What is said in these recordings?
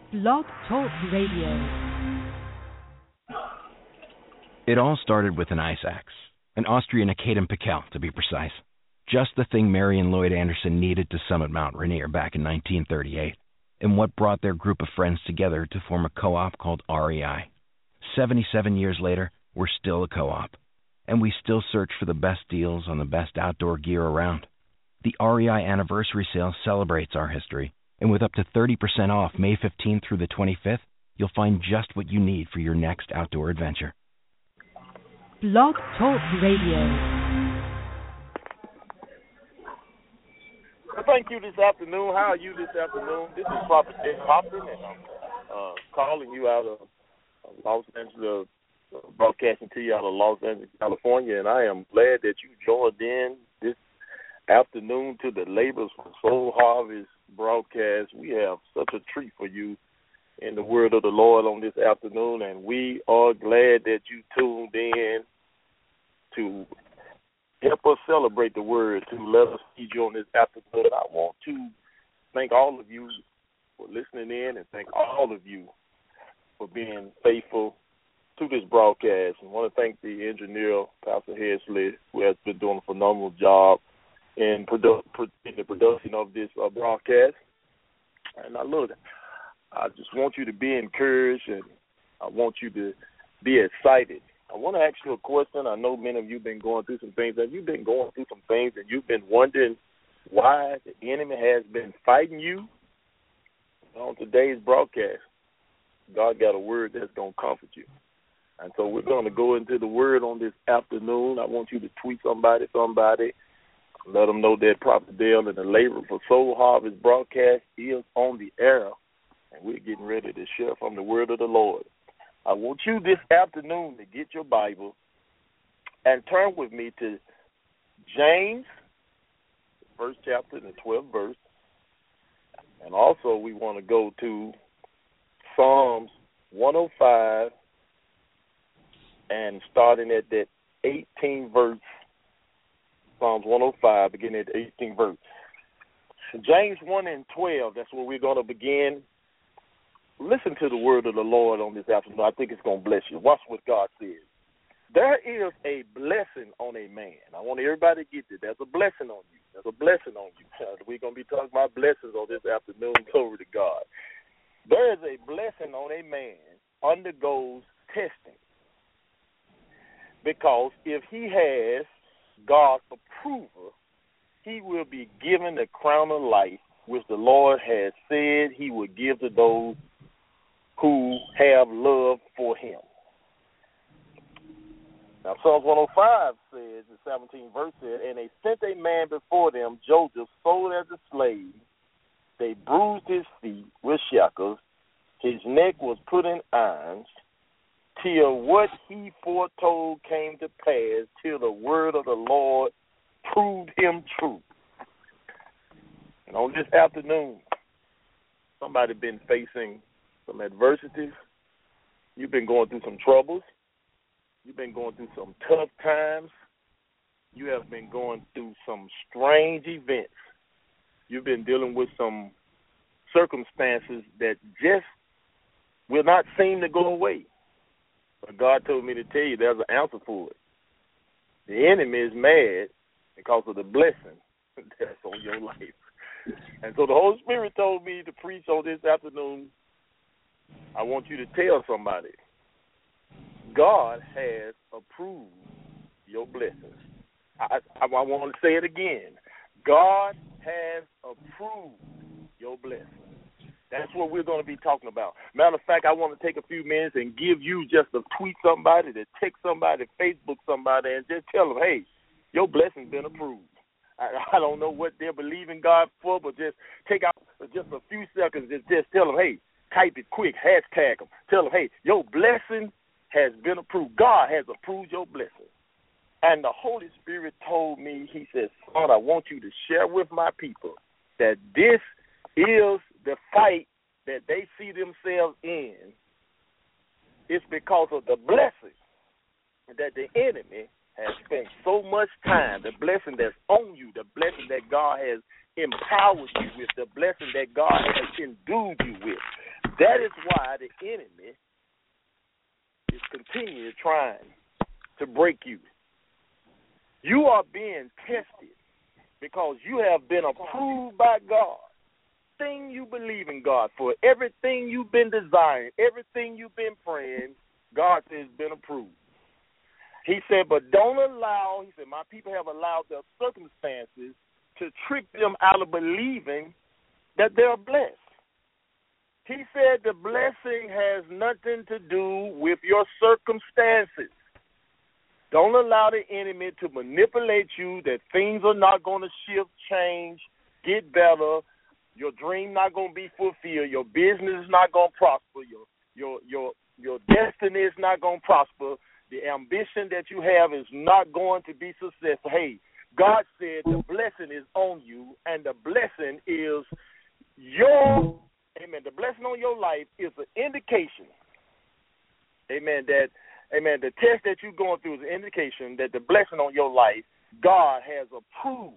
Blog Talk Radio. It all started with an ice axe, an Austrian Academ Pickel to be precise. Just the thing Mary and Lloyd Anderson needed to summit Mount Rainier back in 1938, and what brought their group of friends together to form a co-op called REI. 77 years later, we're still a co-op, and we still search for the best deals on the best outdoor gear around. The REI Anniversary Sale celebrates our history, and with up to 30% off May 15th through the 25th, you'll find just what you need for your next outdoor adventure. Blog Talk Radio. Well, thank you this afternoon. How are you this afternoon? This is Prophet Dick Hopkins, and I'm calling you out of Los Angeles, broadcasting to you out of Los Angeles, California, and I am glad that you joined in this afternoon to the Labors for Soul Harvest broadcast. We have such a treat for you in the word of the Lord on this afternoon, and we are glad that you tuned in to help us celebrate the word, to let us feed you on this afternoon. I want to thank all of you for listening in and thank all of you for being faithful to this broadcast. And I want to thank the engineer, Pastor Hesley, who has been doing a phenomenal job in the production of this broadcast. And I just want you to be encouraged, and I want you to be excited. I want to ask you a question. I know many of you have been going through some things. Have you been going through some things and you've been wondering why the enemy has been fighting you? On today's broadcast, God got a word that's going to comfort you. And so we're going to go into the word on this afternoon. I want you to tweet somebody, let them know that Prophet Dale and the Labor for Soul Harvest broadcast is on the air, and we're getting ready to share from the word of the Lord. I want you this afternoon to get your Bible and turn with me to James, the 1st chapter and the 12th verse. And also we want to go to Psalms 105 and starting at that 18th verse. Psalms 105, beginning at the 18th verse. James 1 and 12, that's where we're going to begin. Listen to the word of the Lord on this afternoon. I think it's going to bless you. Watch what God says. There is a blessing on a man. I want everybody to get this. There's a blessing on you. There's a blessing on you. We're going to be talking about blessings on this afternoon. Glory to God. There is a blessing on a man undergoes testing. Because if he has God's approval, he will be given the crown of life, which the Lord has said he will give to those who have love for him. Now, Psalms 105 says, the 17th verse said, and they sent a man before them, Joseph, sold as a slave. They bruised his feet with shackles. His neck was put in irons, till what he foretold came to pass, till the word of the Lord proved him true. And on this afternoon, somebody been facing some adversities. You've been going through some troubles. You've been going through some tough times. You have been going through some strange events. You've been dealing with some circumstances that just will not seem to go away. But God told me to tell you there's an answer for it. The enemy is mad because of the blessing that's on your life. And so the Holy Spirit told me to preach on this afternoon. I want you to tell somebody, God has approved your blessings. I want to say it again. God has approved your blessings. That's what we're going to be talking about. Matter of fact, I want to take a few minutes and give you just to tweet somebody, to text somebody, Facebook somebody, and just tell them, hey, your blessing's been approved. I don't know what they're believing God for, but just take out just a few seconds and just tell them, hey, type it quick, hashtag them. Tell them, hey, your blessing has been approved. God has approved your blessing. And the Holy Spirit told me, he said, son, I want you to share with my people that this is the fight that they see themselves in. It's because of the blessing that the enemy has spent so much time, the blessing that's on you, the blessing that God has empowered you with, the blessing that God has endued you with. That is why the enemy is continually trying to break you. You are being tested because you have been approved by God. Everything you believe in God for, everything you've been desiring, everything you've been praying, God has been approved. He said, but don't allow, he said, my people have allowed their circumstances to trick them out of believing that they're blessed. He said the blessing has nothing to do with your circumstances. Don't allow the enemy to manipulate you that things are not going to shift, change, get better. Your dream not going to be fulfilled. Your business is not going to prosper. Your destiny is not going to prosper. The ambition that you have is not going to be successful. Hey, God said the blessing is on you, and the blessing is your, amen, the blessing on your life is an indication, amen, that, amen, the test that you're going through is an indication that the blessing on your life, God has approved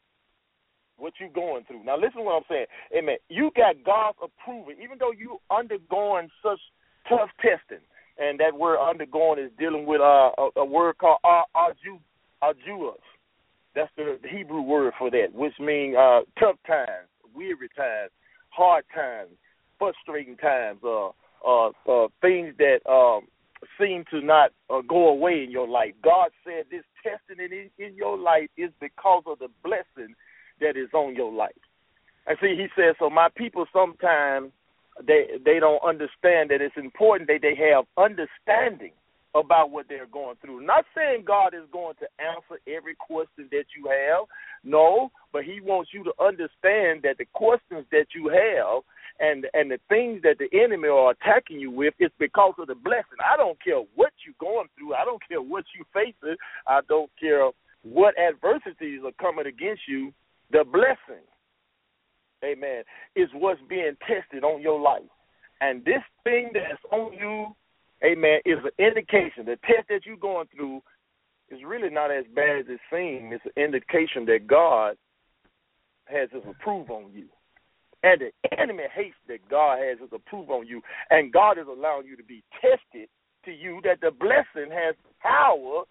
what you're going through. Now, listen to what I'm saying. Amen. You got God's approval, even though you undergoing such tough testing. And that word undergoing is dealing with a word called arduous. That's the Hebrew word for that, which means tough times, weary times, hard times, frustrating times, things that seem to not go away in your life. God said this testing in your life is because of the blessing that is on your life. And see, he says, so my people sometimes they don't understand that it's important that they have understanding about what they're going through. Not saying God is going to answer every question that you have, no, but he wants you to understand that the questions that you have and the things that the enemy are attacking you with is because of the blessing. I don't care what you're going through. I don't care what you're facing. I don't care what adversities are coming against you. The blessing, amen, is what's being tested on your life. And this thing that's on you, amen, is an indication. The test that you're going through is really not as bad as it seems. It's an indication that God has his approval on you. And the enemy hates that God has his approval on you. And God is allowing you to be tested to you that the blessing has power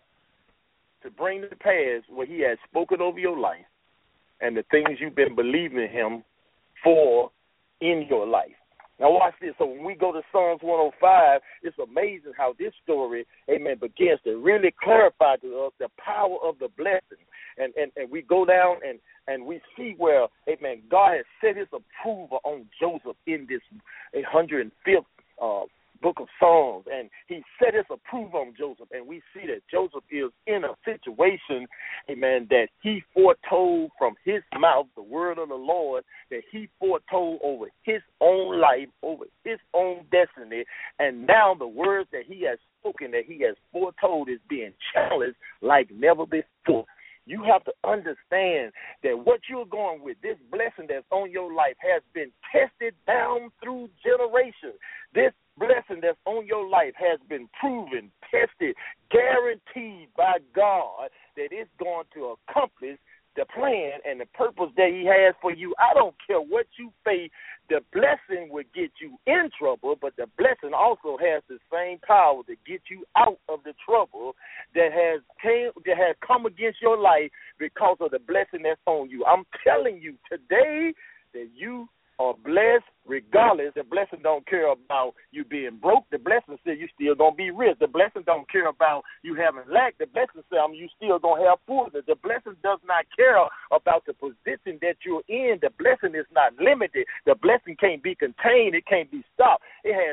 to bring to pass what he has spoken over your life and the things you've been believing him for in your life. Now watch this. So when we go to Psalms 105, it's amazing how this story, amen, begins to really clarify to us the power of the blessing. And we go down and we see where, amen, God has set his approval on Joseph in this 105th book of Psalms, and he set his approval on Joseph, and we see that Joseph is in a situation, amen, that he foretold from his mouth, the word of the Lord, that he foretold over his own life, over his own destiny, and now the words that he has spoken, that he has foretold, is being challenged like never before. You have to understand that what you're going with, this blessing that's on your life, has been tested down through generations. This blessing that's on your life has been proven, tested, guaranteed by God that it's going to accomplish the plan and the purpose that he has for you. I don't care what you face. The blessing will get you in trouble, but the blessing also has the same power to get you out of the trouble that has come against your life because of the blessing that's on you. I'm telling you today that you are blessed regardless. The blessing don't care about you being broke. The blessing says you still going to be rich. The blessing don't care about you having lack. The blessing says you still going to have fullness. The blessing does not care about the position that you're in. The blessing is not limited. The blessing can't be contained. It can't be stopped.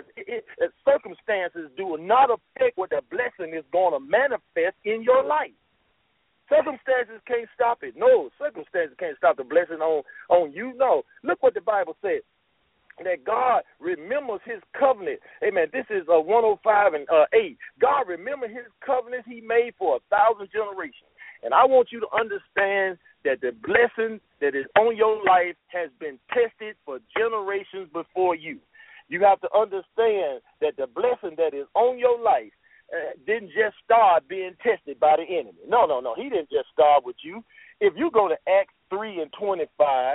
Circumstances do not affect what the blessing is going to manifest in your life. Circumstances can't stop it. No, circumstances can't stop the blessing on you. No. Look what the Bible says, that God remembers his covenant. Amen. This is 105 and 8. God remembered his covenant he made for 1,000 generations. And I want you to understand that the blessing that is on your life has been tested for generations before you. You have to understand that the blessing that is on your life didn't just start being tested by the enemy. No. He didn't just start with you. If you go to Acts 3 and 25,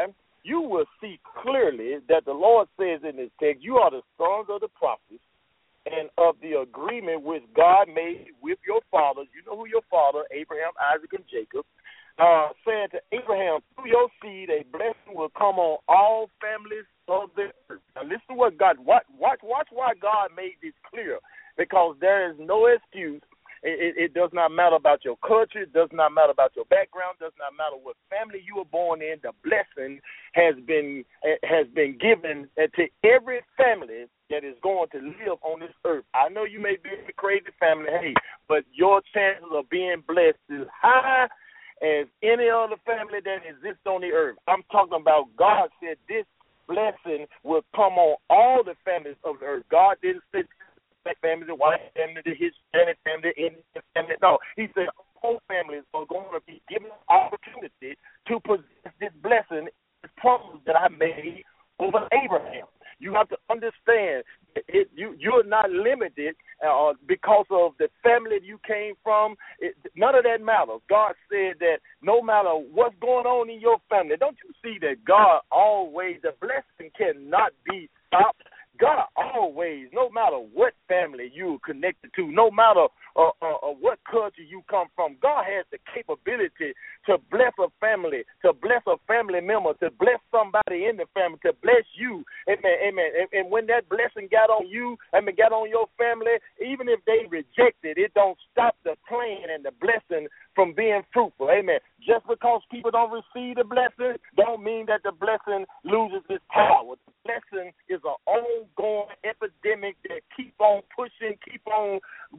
you will see clearly that the Lord says in this text, you are the sons of the prophets and of the agreement which God made with your fathers. You know who your father, Abraham, Isaac, and Jacob, saying to Abraham, through your seed, a blessing will come on all families of the earth. Now listen to what God, watch why God made this clear, because there is no excuse. It does not matter about your culture. It does not matter about your background. It does not matter what family you were born in. The blessing has been given to every family that is going to live on this earth. I know you may be a crazy family, hey, but your chances of being blessed is high as any other family that exists on the earth. I'm talking about God said this blessing will come on all the families of the earth. God didn't say black family, the white family, the Hispanic family, the Indian family. No, he said all families are going to be given an opportunity to possess this blessing, this promise that I made over Abraham. You have to understand you're not limited because of the family you came from. None of that matters. God said that no matter what's going on in your family, don't you see that God always, the blessing cannot be stopped. God always, no matter what family you're connected to, no matter what culture you come from, God has the capability to bless a family, to bless a family member, to bless somebody in the family, to bless you. Amen, amen. And when that blessing got on you, got on your family, even if they reject it, it don't stop the plan and the blessing from being fruitful. Amen. Just because people don't receive the blessing don't mean that the blessing loses its power. The blessing is an ongoing epidemic that keep on pushing, keep on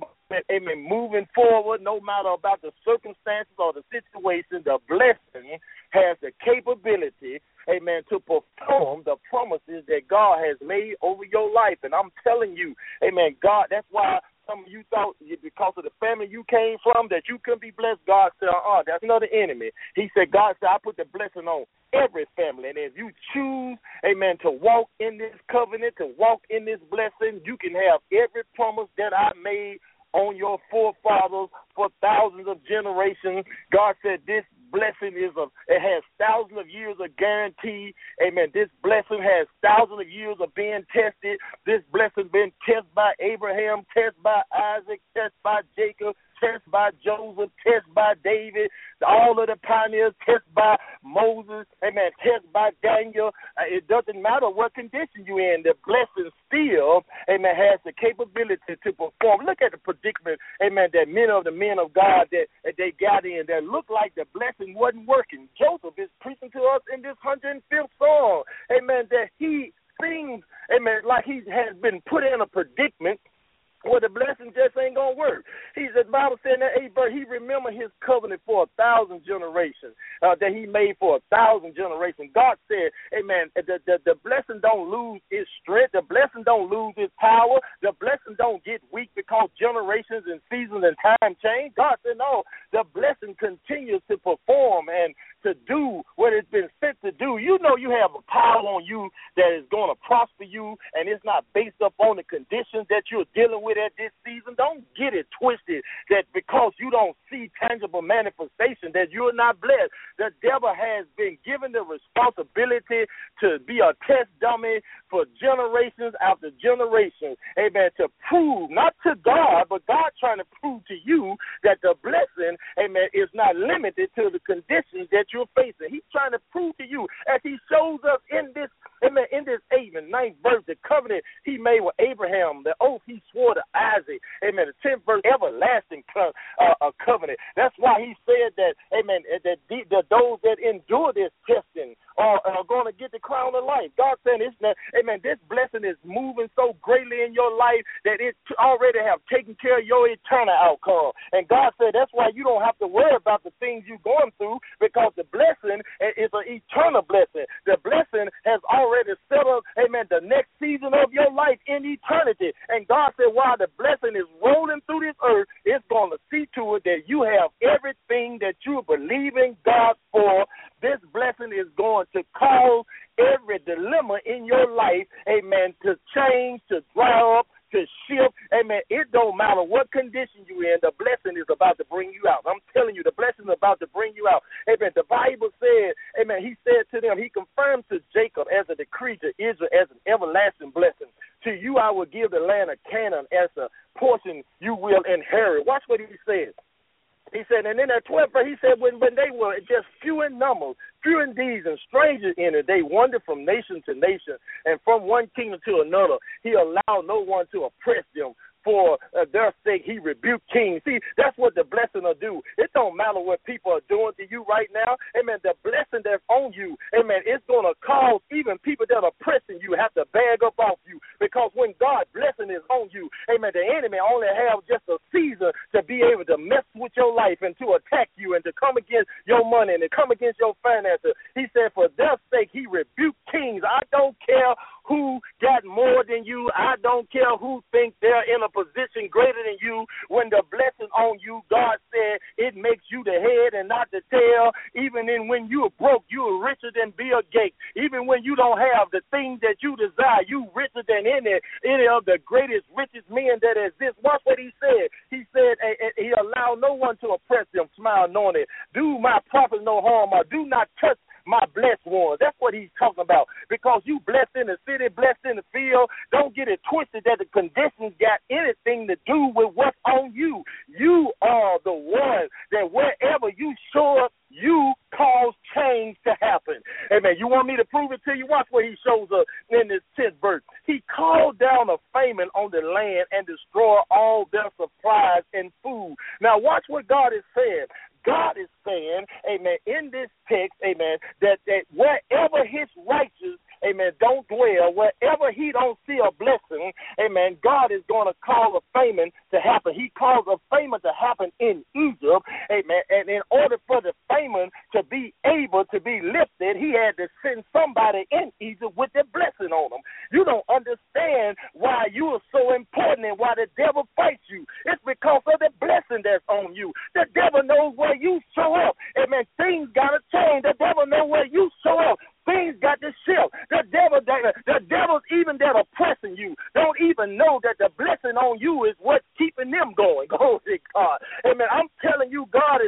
moving forward, no matter about the circumstances or the situation. The blessing has the capability, amen, to perform the promises that God has made over your life. And I'm telling you, amen, God, that's why some of you thought because of the family you came from that you couldn't be blessed. God said, that's another enemy. He said, God said, I put the blessing on every family. And if you choose, amen, to walk in this covenant, to walk in this blessing, you can have every promise that I made on your forefathers for thousands of generations. God said this blessing it has thousands of years of guarantee. Amen. This blessing has thousands of years of being tested. This blessing been tested by Abraham, tested by Isaac, tested by Jacob, tested by Joseph, tested by David, all of the pioneers, tested by Moses, amen, tested by Daniel. It doesn't matter what condition you're in. The blessing still, amen, has the capability to perform. Look at the predicament, amen, that many of the men of God that they got in that looked like the blessing wasn't working. Joseph is preaching to us in this 105th Psalm, amen, that he seems, amen, like he has been put in a predicament where the blessing just ain't going to work. The Bible said that he remembered his covenant for 1,000 generations, that he made for 1,000 generations. God said, amen, the blessing don't lose its strength. The blessing don't lose its power. The blessing don't get weak because generations and seasons and time change. God said, no, the blessing continues to perform and to do what it's been sent to do. You know you have a power on you that is going to prosper you, and it's not based upon the conditions that you're dealing with at this season. Don't get it twisted that because you don't see tangible manifestation that you're not blessed. The devil has been given the responsibility to be a test dummy for generations after generations, amen, to prove, not to God, but God trying to prove to you that the blessing, amen, is not limited to the conditions that you're facing. He's trying to prove to you, as he shows us in this, amen, in this 8th and 9th verse, the covenant he made with Abraham, the oath he swore to Isaac, amen, the 10th verse, everlasting covenant. That's why he said that, amen, that those that endure this testing are going to get the crown of life. God said, amen, this blessing is moving so greatly in your life that it already have taken care of your eternal outcome. And God said that's why you don't have to worry about the things you're going through, because the blessing is an eternal blessing. The blessing has already set up, amen, the next season of your life in eternity. And God said while the blessing is rolling through this earth, it's going to see to it that you have everything that you believe in God for. This blessing is going to cause every dilemma in your life, amen, to change, to dry up, to shift. Amen. It don't matter what condition you in, the blessing is about to bring you out. I'm telling you, the blessing is about to bring you out. Amen. The Bible said, amen, he said to them, he confirmed to Jacob as a decree, to Israel as an everlasting blessing. To you I will give the land of Canaan as a portion you will inherit. Watch what he said. He said, and in that 12th verse, he said, when they were just few in numbers, few in deeds, and strangers in it, they wandered from nation to nation, and from one kingdom to another. He allowed no one to oppress them. For their sake, he rebuked kings. See, that's what the blessing will do. It don't matter what people are doing to you right now. Amen. The blessing that's on you, amen, it's going to cause even people that are pressing you have to bag up off you. Because when God's blessing is on you, amen, the enemy only have just a season to be able to mess with your life and to attack you and to come against your money and to come against your finances. He said, for their sake, he rebuked kings. I don't care who got more than you. I don't care who think they're in a position greater than you. When the blessing on you, God said it makes you the head and not the tail. Even when you're broke, you're richer than Bill Gates. Even when you don't have the things that you desire, you richer than any of the greatest, richest men that exist. Watch what he said. He said he allowed no one to oppress them. Smile on it. Do my prophet no harm, or do not touch my blessed ones. That's what he's talking about. Because you blessed in the city, blessed in the field, don't get it twisted that the conditions got anything to do with what's on you. You are the one that wherever you show up, you cause change to happen. Amen. You want me to prove it to you? Watch what he shows us in this 10th verse. He called down a famine on the land and destroyed all their supplies and food. Now watch what God is saying. God is saying, amen, in this text, amen, that wherever his righteous, amen, don't dwell, wherever he don't see a blessing, amen, God is going to cause a famine to happen. He caused a famine to happen in Egypt, amen, and in order for the famine to be able to be lifted, he had to send somebody in Egypt with the blessing on them. You don't understand why you are so important and why the devil fights you. It's because of the blessing that's on you. The devil knows where you show up. Amen. Things got to change. The devil knows where you show up. Things got to shift. The devils even that are pressing you don't even know that the blessing on you is what's keeping them going. Glory to God. Amen. I'm telling you, God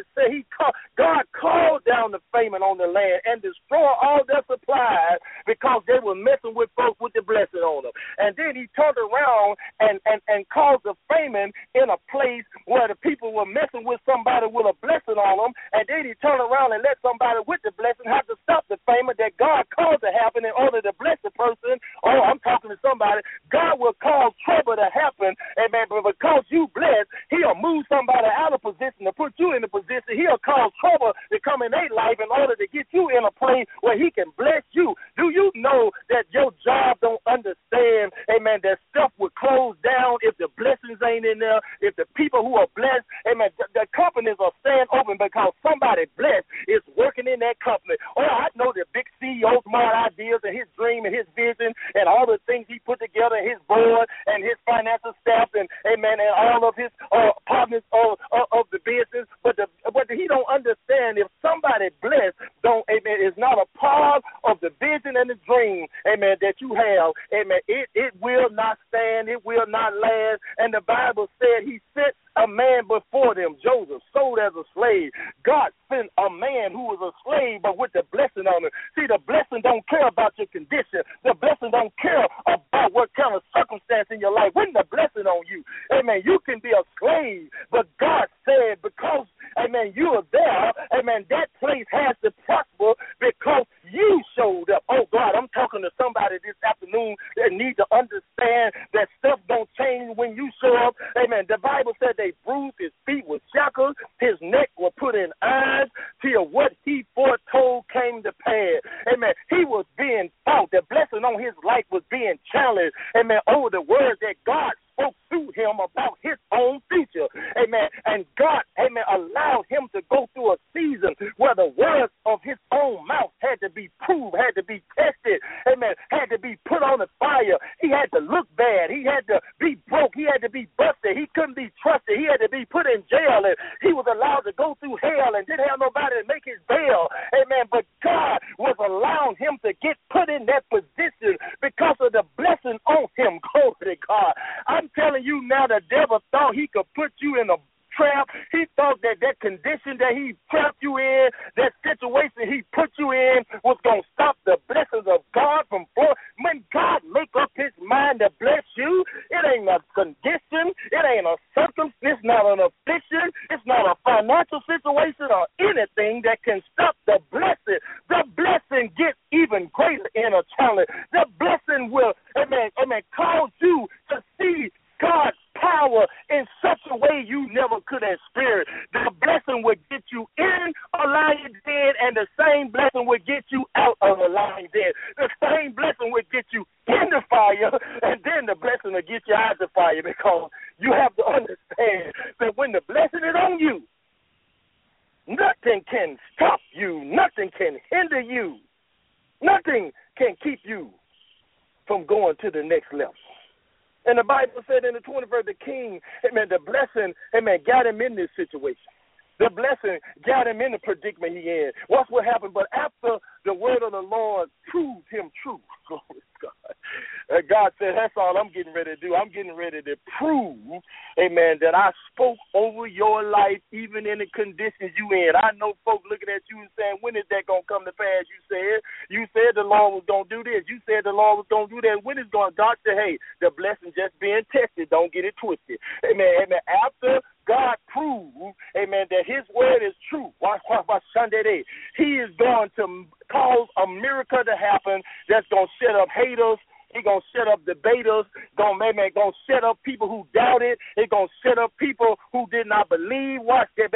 called down the famine on the land and destroyed all their supplies because they were messing with folks with the blessing on them. And then he turned around and caused a famine in a place where the people were messing with somebody with a blessing on them. And then he turned around and let somebody with the blessing have to stop the famine that God caused to happen in order to bless the person. Oh, I'm talking to somebody. God will cause trouble to happen, amen, but because you bless, he'll move somebody out of position to put you in a position. He'll cause trouble to come in their life in order to get you in a place where he can bless you. Do you know that your job don't understand, amen, that stuff will close down if the blessings ain't in there, if the people who are blessed, amen, the companies are staying open because somebody blessed is working in that company. Oh, I know the big CEO, smart ideas and his dream and his vision and all the things he put together, his board and his financial staff and, amen, and all of his partners of the business. But he don't understand if somebody blessed amen, is not a part of the vision and the dream, amen, that you have, amen, it will not stand, it will not last. And the Bible said he sent a man before them, Joseph, sold as a slave. God sent a man who was a slave, but with the blessing on him. See, the blessing don't care about your condition. The blessing don't care about what kind of circumstance in your life. When the blessing on you, amen, you can be a slave, but God said because, amen, you are there, amen, that place has to prosper because you showed up. Oh, God, I'm talking to somebody this afternoon that need to understand that stuff don't change when you show up. Amen. The Bible said they bruised his feet with shackles, his neck was put in irons till what he foretold came to pass. Amen. He was being fought. The blessing on his life was being challenged. Amen. Over the words that God spoke through him about his own future. Amen. And God, amen, allowed him to go through a season where the words of his own mouth had to be proved, had to be tested, amen, had to be put on the fire. He had to look bad. He had to be broke. He had to be busted. He couldn't be trusted. He had to be put in jail. And he was allowed to go through hell and didn't have nobody to make his bail. Amen. But God was allowing him to get put in that position because of the blessing blessing on him. Glory to God. I'm telling you now, the devil thought he could put you in a trap. He thought that condition that he trapped you in, that situation he put you in, was going to stop the blessings of God from flowing. When God make up his mind to bless you, it ain't a condition, it ain't a circumstance, it's not an affliction, it's not a financial situation or anything that can stop the blessing. The blessing gets even greater in a challenge. The blessing will, cause you to see God's power in such a way you never could experience. The blessing would get you in a lion's den, and the same blessing would get you out of a lion's den. The same blessing would get you in the fire, and then the blessing will get you out of the fire, because you have to understand that when the blessing is on you, nothing can stop you, nothing can hinder you, nothing can keep you from going to the next level. And the Bible said in the 20th verse, the king, the blessing, got him in this situation. The blessing got him in the predicament he in. Watch what happened. But after the word of the Lord proved him true, glory to God, God said, that's all I'm getting ready to do. I'm getting ready to prove, that I spoke over your life even in the conditions you in. I know folks looking at you and saying, when is that going to come to pass? You said the Lord was going to do this. You said the Lord was going to do that. When is going to? God said, hey, the blessing just being tested. Don't get it twisted. Amen. After God proved, that his word is true, Sunday, he is going to cause a miracle to happen that's going to set up haters. He's going to set up debaters, going to set up people who doubted. He's going to set up people who did not believe. Watch that.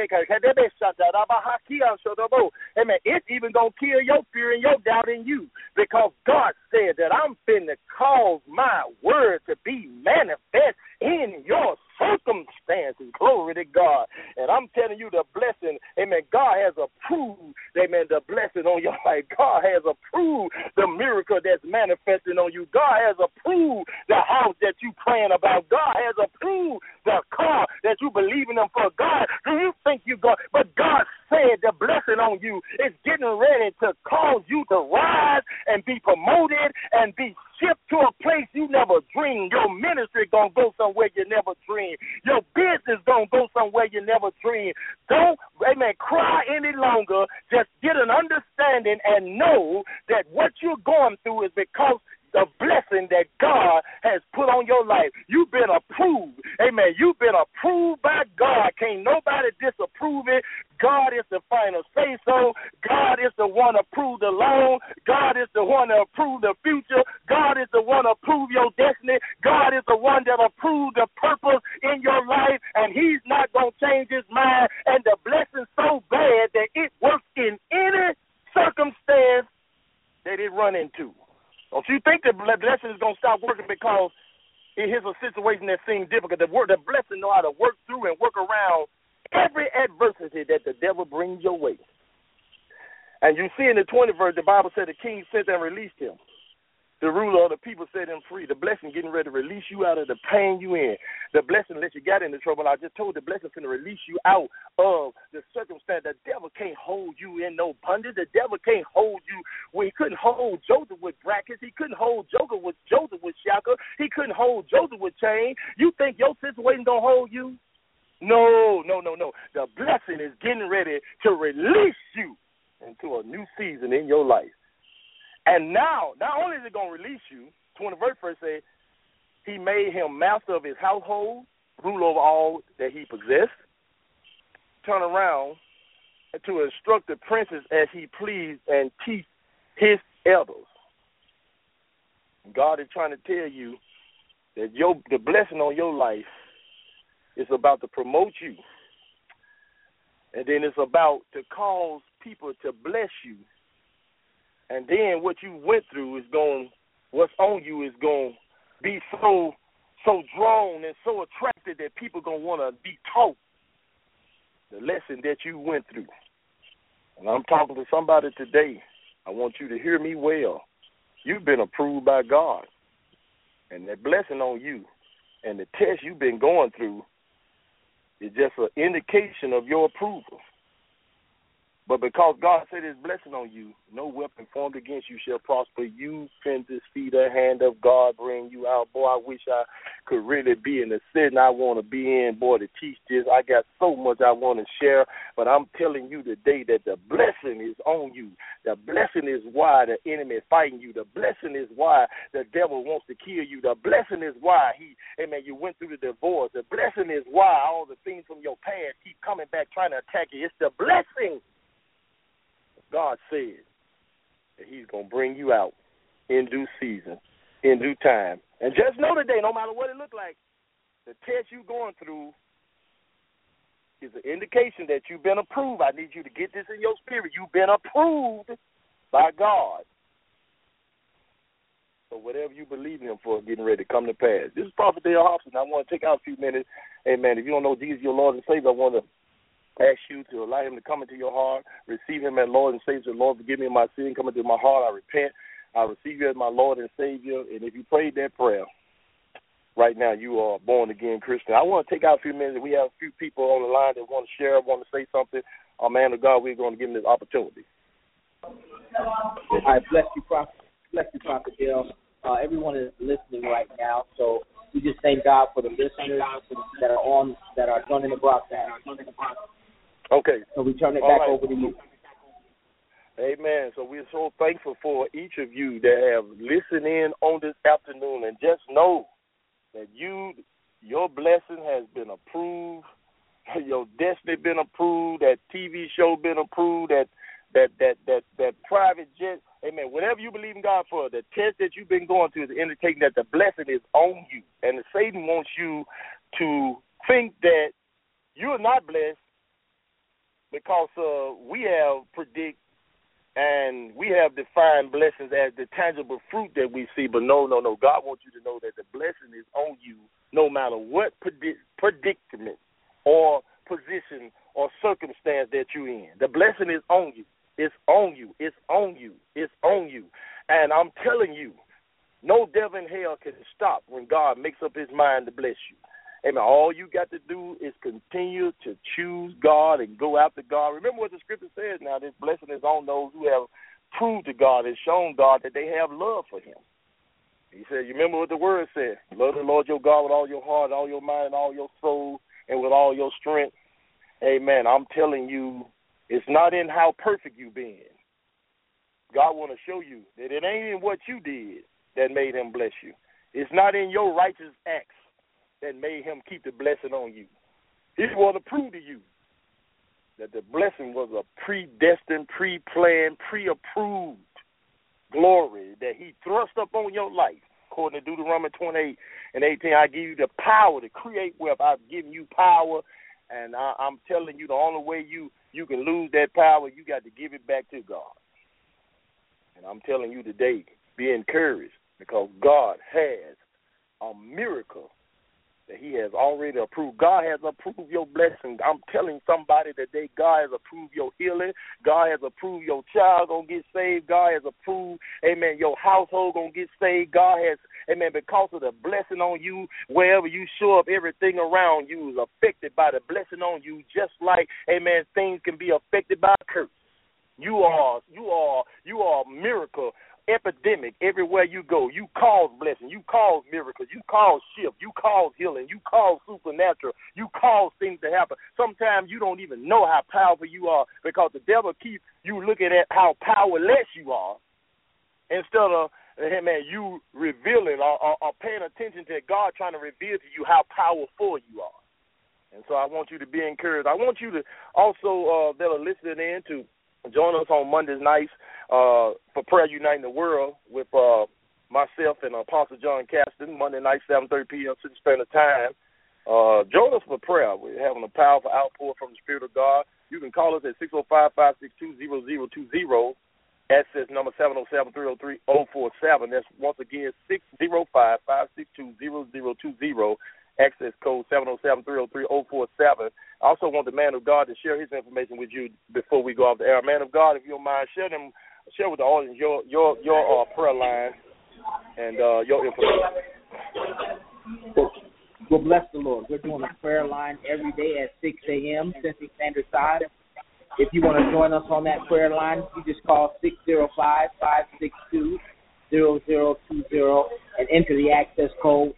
It's even going to kill your fear and your doubt in you, because God said that I'm finna cause my word to be manifest in your circumstances. Glory to God. And I'm telling you, the blessing, God has approved, the blessing on your life. God has approved the miracle that's manifesting on you. God has approved the house that you praying about. God has approved the car that you believe in him for. God, do you think you got? But God said the blessing on you is getting ready to cause you to rise and be promoted and be shipped to a place you never dreamed. Your ministry gonna go somewhere you never dreamed. Your business gonna go somewhere you never dreamed. Don't, cry any longer. Just get an understanding and know that what you're going through is because the blessing that God has put on your life. You've been approved. Amen. You've been approved by God. Can't nobody disapprove it. God is the final say-so. God is the one to approve the loan. God is the one to approve the future. God is the one to approve your destiny. God is the one that approves the purpose in your life, and he's not going to change his mind. And the blessing's so bad that it works in any circumstance that it run into. Don't you think the blessing is going to stop working because it is a situation that seems difficult? The blessing know how to work through and work around every adversity that the devil brings your way. And you see in the 20th verse, the Bible said the king sent and released him. The ruler of the people set him free. The blessing getting ready to release you out of the pain you in. The blessing let you get into trouble. I just told the blessing finna release you out of the circumstance. The devil can't hold you in no bondage. The devil can't hold you. Well, he couldn't hold Joseph with brackets. He couldn't hold Joseph with shackles. He couldn't hold Joseph with chains. You think your situation gonna hold you? No. The blessing is getting ready to release you into a new season in your life. And now, not only is it going to release you, 20 verse first say, he made him master of his household, rule over all that he possessed, turn around to instruct the princes as he pleased and teach his elders. God is trying to tell you that the blessing on your life is about to promote you. And then it's about to cause people to bless you. And then what you went through what's on you is going to be so drawn and so attracted that people going to want to be taught the lesson that you went through. And I'm talking to somebody today. I want you to hear me well. You've been approved by God. And that blessing on you and the test you've been going through is just an indication of your approval. But because God said his blessing on you, no weapon formed against you shall prosper. You finna see the hand of God bring you out. Boy, I wish I could really be in the setting I want to be in, boy, to teach this. I got so much I want to share, but I'm telling you today that the blessing is on you. The blessing is why the enemy is fighting you. The blessing is why the devil wants to kill you. The blessing is why you went through the divorce. The blessing is why all the things from your past keep coming back trying to attack you. It's the blessing. God said that he's going to bring you out in due season, in due time. And just know today, no matter what it looks like, the test you're going through is an indication that you've been approved. I need you to get this in your spirit. You've been approved by God. So whatever you believe in him for getting ready to come to pass. This is Prophet Dale Hobson. I want to take out a few minutes. Amen. If you don't know Jesus, your Lord and Savior, I want to ask you to allow him to come into your heart, receive him as Lord and Savior. Lord, forgive me of my sin, come into my heart. I repent. I receive you as my Lord and Savior. And if you prayed that prayer, right now you are born again Christian. I want to take out a few minutes. We have a few people on the line that want to share, want to say something. Man of God, we're going to give them this opportunity. All right, bless you, Prophet Dale. Everyone is listening right now, so we just thank God for the listeners that are joining the broadcast. Okay. So we turn it back over to you. Amen. So we're so thankful for each of you that have listened in on this afternoon, and just know that your blessing has been approved, your destiny been approved, that TV show been approved, that private jet. Amen. Whatever you believe in God for, the test that you've been going through is indicating that the blessing is on you, and Satan wants you to think that you're not blessed because we have and we have defined blessings as the tangible fruit that we see. But no. God wants you to know that the blessing is on you no matter what predicament or position or circumstance that you're in. The blessing is on you. It's on you. It's on you. It's on you. And I'm telling you, no devil in hell can stop when God makes up his mind to bless you. Amen. All you got to do is continue to choose God and go after God. Remember what the scripture says now, this blessing is on those who have proved to God and shown God that they have love for him. He said, you remember what the word said, love the Lord your God with all your heart, all your mind, all your soul, and with all your strength. Amen. I'm telling you, it's not in how perfect you been. God want to show you that it ain't in what you did that made him bless you. It's not in your righteous acts that made him keep the blessing on you. He want to prove to you that the blessing was a predestined, pre-planned, pre-approved glory that he thrust up on your life. According to Deuteronomy 28 and 18, I give you the power to create wealth. I've given you power, and I'm telling you the only way you can lose that power, you got to give it back to God. And I'm telling you today, be encouraged, because God has a miracle that he has already approved. God has approved your blessing. I'm telling somebody today, God has approved your healing. God has approved your child going to get saved. God has approved, amen, your household going to get saved. God has, amen, because of the blessing on you, wherever you show up, everything around you is affected by the blessing on you, just like, amen, things can be affected by a curse. You are a miracle epidemic everywhere you go. You cause blessing. You cause miracles. You cause shift. You cause healing. You cause supernatural. You cause things to happen. Sometimes you don't even know how powerful you are, because the devil keeps you looking at how powerless you are instead of, you revealing or paying attention to God trying to reveal to you how powerful you are. And so I want you to be encouraged. I want you to also, that are listening in, to join us on Mondays nights for Prayer Uniting the World with myself and Apostle John Caston, Monday night, 7:30 p.m. Central Standard Time. Join us for prayer. We're having a powerful outpour from the Spirit of God. You can call us at 605-562-0020, access number 707-303-047. That's once again 605-562-0020. Access code 707-303-047. I also want the man of God to share his information with you before we go off the air. Man of God, if you don't mind, share with the audience your prayer line and your information. Well, bless the Lord. We're doing a prayer line every day at 6 a.m. Central Standard Time. If you want to join us on that prayer line, you just call 605-562-0020 and enter the access code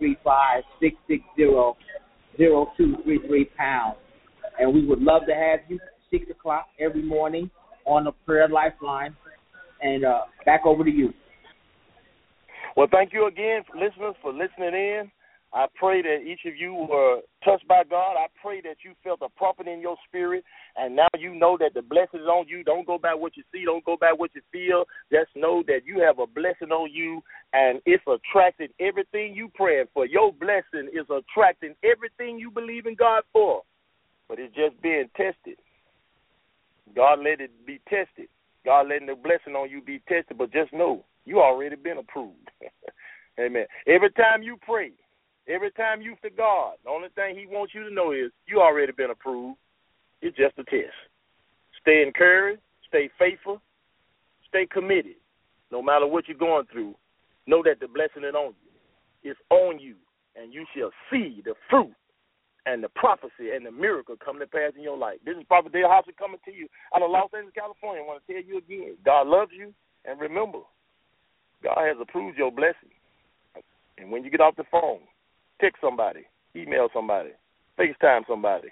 835-660-0233#. And we would love to have you 6 o'clock every morning on the Prayer Lifeline. And back over to you. Well, thank you again, listeners, for listening in. I pray that each of you were touched by God. I pray that you felt a prophet in your spirit, and now you know that the blessing is on you. Don't go by what you see. Don't go by what you feel. Just know that you have a blessing on you, and it's attracting everything you praying for. Your blessing is attracting everything you believe in God for, but it's just being tested. God let it be tested. God letting the blessing on you be tested, but just know you already been approved. Amen. Every time you pray, every time you for God, the only thing he wants you to know is you already been approved. It's just a test. Stay encouraged, stay faithful, stay committed. No matter what you're going through, know that the blessing is on you. It's on you, and you shall see the fruit and the prophecy and the miracle come to pass in your life. This is Prophet Dale Hobson coming to you out of Los Angeles, California. I want to tell you again, God loves you, and remember, God has approved your blessing. And when you get off the phone, text somebody, email somebody, FaceTime somebody,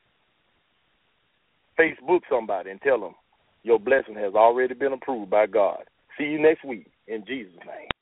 Facebook somebody, and tell them your blessing has already been approved by God. See you next week in Jesus' name.